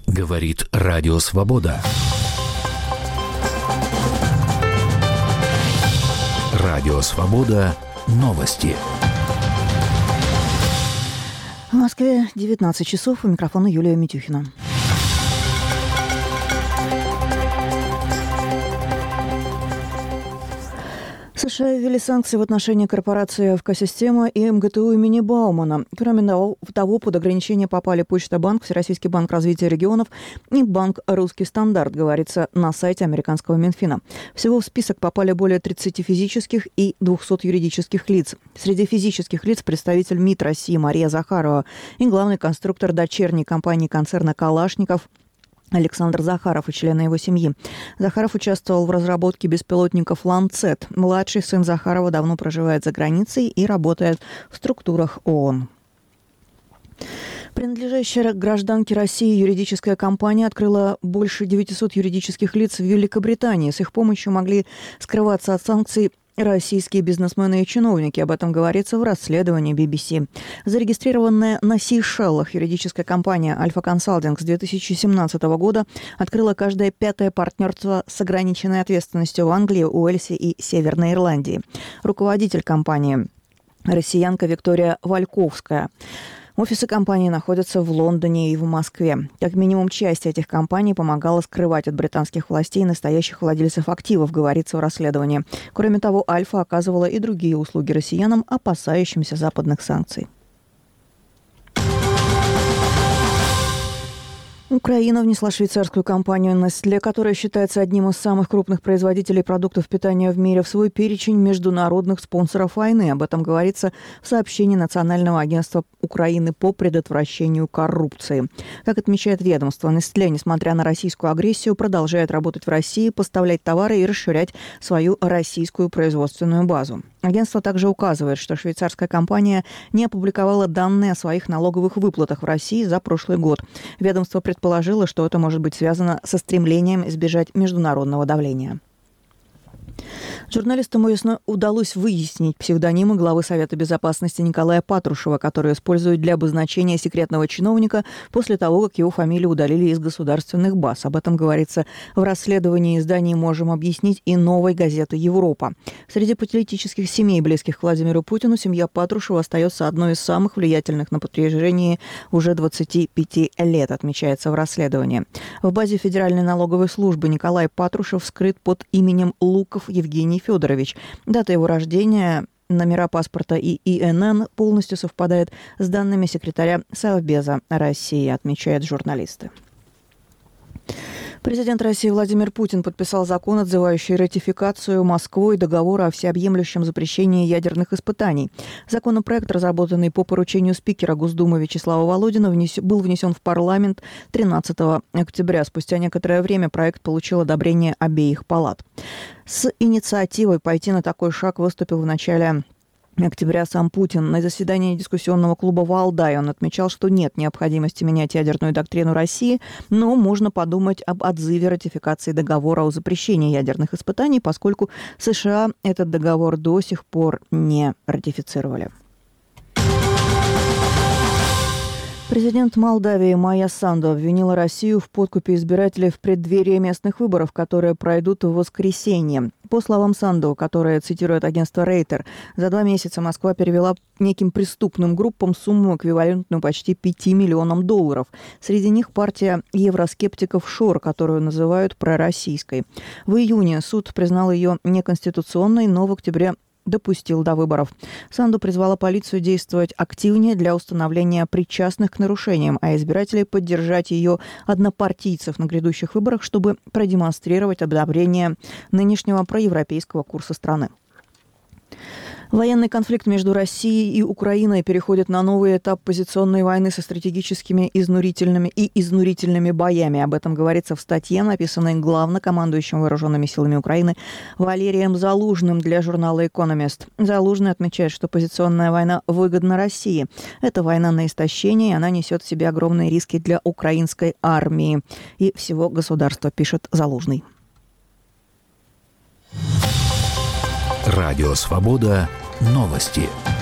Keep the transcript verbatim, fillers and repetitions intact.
Говорит Радио Свобода. Радио Свобода. Новости. В Москве девятнадцать часов. У микрофона Юлия Митюхина. США ввели санкции в отношении корпорации «АФК-система» и эм гэ тэ у имени Баумана. Кроме того, под ограничения попали Почта Банк, Всероссийский банк развития регионов и банк «Русский стандарт», говорится на сайте американского Минфина. Всего в список попали более тридцати физических и двухсот юридических лиц. Среди физических лиц представитель МИД России Мария Захарова и главный конструктор дочерней компании концерна «Калашников» Александр Захаров и члены его семьи. Захаров участвовал в разработке беспилотников «Ланцет». Младший сын Захарова давно проживает за границей и работает в структурах ООН. Принадлежащая гражданке России юридическая компания открыла больше девятисот юридических лиц в Великобритании. С их помощью могли скрываться от санкций российские бизнесмены и чиновники. Об этом говорится в расследовании би би си. Зарегистрированная на Сейшелах юридическая компания «Альфа Консалтинг» с две тысячи семнадцатого года открыла каждое пятое партнерство с ограниченной ответственностью в Англии, Уэльсе и Северной Ирландии. Руководитель компании – россиянка Виктория Вальковская. Офисы компании находятся в Лондоне и в Москве. Как минимум часть этих компаний помогала скрывать от британских властей настоящих владельцев активов, говорится в расследовании. Кроме того, «Альфа» оказывала и другие услуги россиянам, опасающимся западных санкций. Украина внесла швейцарскую компанию Nestlé, которая считается одним из самых крупных производителей продуктов питания в мире, в свой перечень международных спонсоров войны. Об этом говорится в сообщении Национального агентства Украины по предотвращению коррупции. Как отмечает ведомство, Nestlé, несмотря на российскую агрессию, продолжает работать в России, поставлять товары и расширять свою российскую производственную базу. Агентство также указывает, что швейцарская компания не опубликовала данные о своих налоговых выплатах в России за прошлый год. Ведомство предположило, что это может быть связано со стремлением избежать международного давления. Журналистам удалось выяснить псевдонимы главы Совета безопасности Николая Патрушева, который используют для обозначения секретного чиновника после того, как его фамилию удалили из государственных баз. Об этом говорится в расследовании изданий «Можем объяснить» и «Новой газеты Европа». Среди политических семей, близких к Владимиру Путину, семья Патрушева остается одной из самых влиятельных на протяжении уже двадцати пяти лет, отмечается в расследовании. В базе Федеральной налоговой службы Николай Патрушев скрыт под именем Луков Евгений Федорович. Дата его рождения, номера паспорта и и эн эн полностью совпадает с данными секретаря Совбеза России, отмечают журналисты. Президент России Владимир Путин подписал закон, отзывающий ратификацию Москвой договора о всеобъемлющем запрещении ядерных испытаний. Законопроект, разработанный по поручению спикера Госдумы Вячеслава Володина, внес... был внесен в парламент тринадцатого октября. Спустя некоторое время проект получил одобрение обеих палат. С инициативой пойти на такой шаг выступил в начале октября сам Путин. На заседании дискуссионного клуба «Валдай» он отмечал, что нет необходимости менять ядерную доктрину России, но можно подумать об отзыве ратификации договора о запрещении ядерных испытаний, поскольку США этот договор до сих пор не ратифицировали. Президент Молдавии Майя Санду обвинила Россию в подкупе избирателей в преддверии местных выборов, которые пройдут в воскресенье. По словам Санду, которая цитирует агентство Рейтер, за два месяца Москва перевела неким преступным группам сумму, эквивалентную почти пяти миллионам долларов. Среди них партия евроскептиков ШОР, которую называют пророссийской. В июне суд признал ее неконституционной, но в октябре допустил до выборов. Санду призвала полицию действовать активнее для установления причастных к нарушениям, а избирателей поддержать ее однопартийцев на грядущих выборах, чтобы продемонстрировать одобрение нынешнего проевропейского курса страны. Военный конфликт между Россией и Украиной переходит на новый этап позиционной войны со стратегическими изнурительными и изнурительными боями. Об этом говорится в статье, написанной главнокомандующим вооруженными силами Украины Валерием Залужным для журнала «Экономист». Залужный отмечает, что позиционная война выгодна России. Это война на истощение, и она несет в себе огромные риски для украинской армии и всего государства, пишет Залужный. Радио «Свобода». Новости.